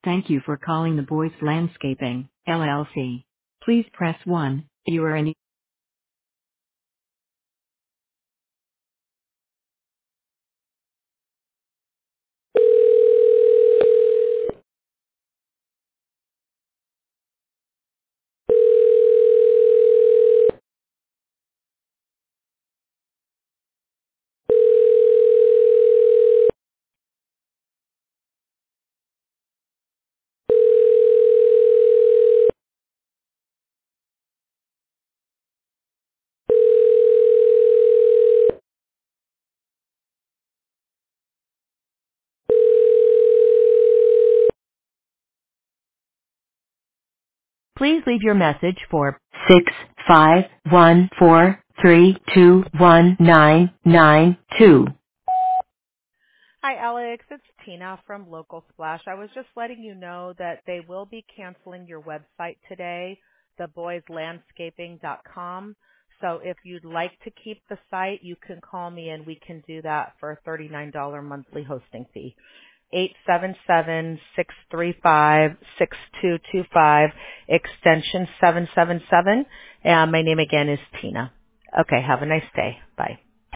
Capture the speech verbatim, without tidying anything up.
Thank you for calling the Boys Landscaping, L L C. Please press one. You are in. Please leave your message for six five one four three two one nine nine two. Hi, Alex. It's Tina from Local Splash. I was just letting you know that they will be canceling your website today, the boys landscaping dot com. So if you'd like to keep the site, you can call me and we can do that for a thirty-nine dollars monthly hosting fee. eight seven seven, six three five, six two two five, extension seven seven seven. And my name again is Tina. Okay, have a nice day. Bye.